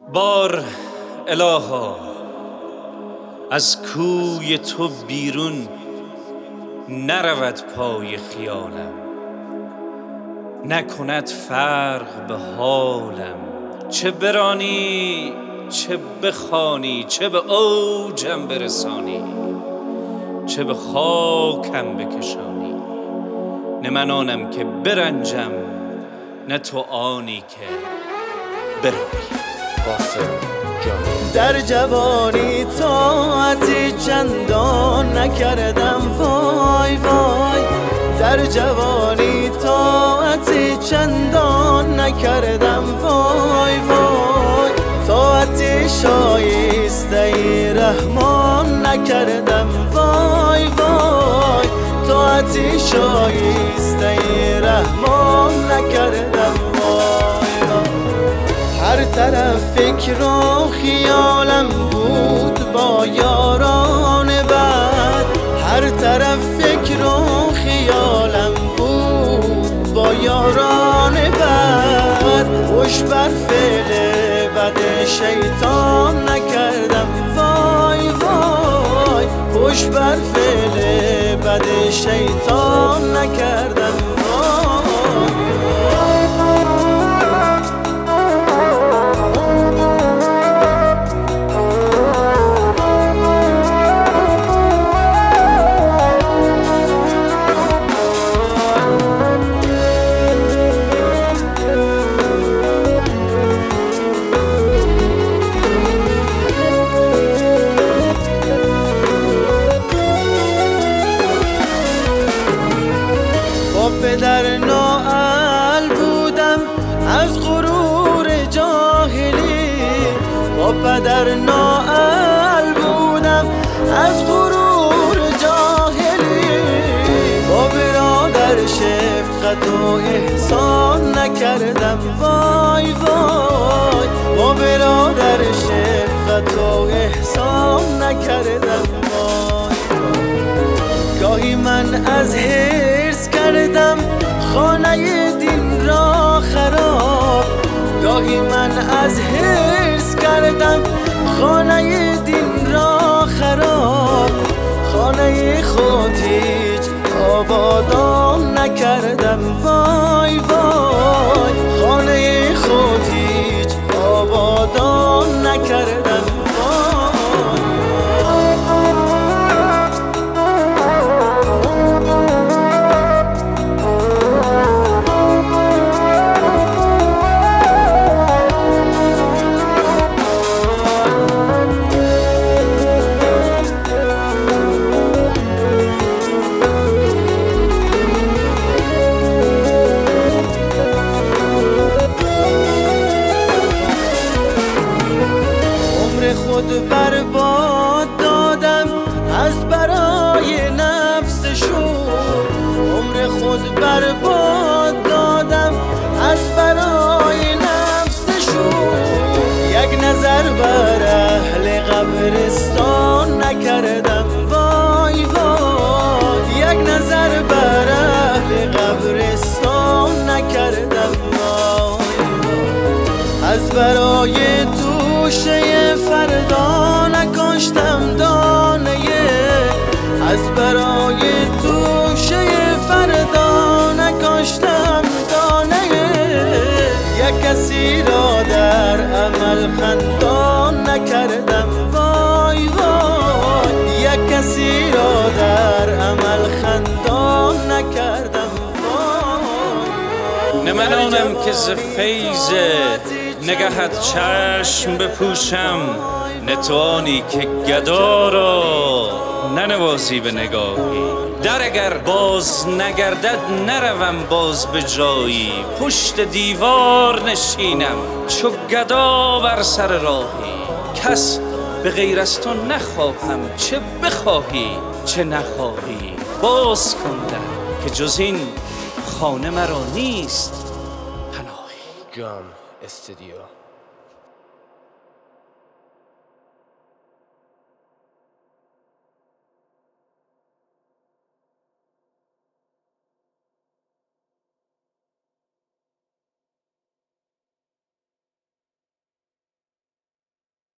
بار الها از کوی تو بیرون نرود پای خیالم، نکند فرق به حالم. چه برانی چه بخوانی، چه به اوجم برسانی، چه به خاکم بکشانی. نه من آنم که برنجم، نه تو آنی که برانی. در جوانی طاعتی چندان نکردم، وای وای. در جوانی طاعتی چندان نکردم، وای وای. طاعتی شایسته رحمان نکردم، وای وای. طاعتی شایسته رحمان نکردم، وای وای. هر طرف فکر و خیالم بود با یاران بد، هر طرف فکر و خیالم بود با یاران بد. خوش بر فعل بد شیطان نکردم، وای وای. خوش بر فعل بد شیطان نکردم، وای. پدر نااهل بودم از غرور جاهلی، با پدر نااهل بودم از غرور جاهلی. با برادر شفقت و احسان نکردم، وای وای. با برادر شفقت و احسان نکردم، وای وای. گاهی من از حرص کردم خانه دین را خراب، گاهی من از حرص کردم خانه دین را خراب. خانه خود هیچ آبادان نکردم، وای وای. خانه خود هیچ آبادان نکردم، خود برباد دادم از برای نفس شور. عمر خود برباد دادم از برای نفس شور. یک نظر بر اهل قبرستان نکردم، وای وای. یک نظر بر اهل قبرستان نکردم، وای وای. از برای توشه فردا نکاشتم دانه، از برای توشه فردا نکاشتم دانه. یک کسی را در عمل خندان نکردم، وای وای. یک کسی را در عمل خندان نکردم، وای. نه من آنم که ز فیض نگهت چشم بپوشم، نه تو آنی که گدا را ننوازی به نگاهی. در اگر باز نگردد نروم باز به جایی، پشت دیوار نشینم چو گدا بر سر راهی. کس به غیر از تو نخواهم، چه بخواهی چه نخواهی. باز کن در که جز این خانه مرا نیست پناهی. جام استودیو.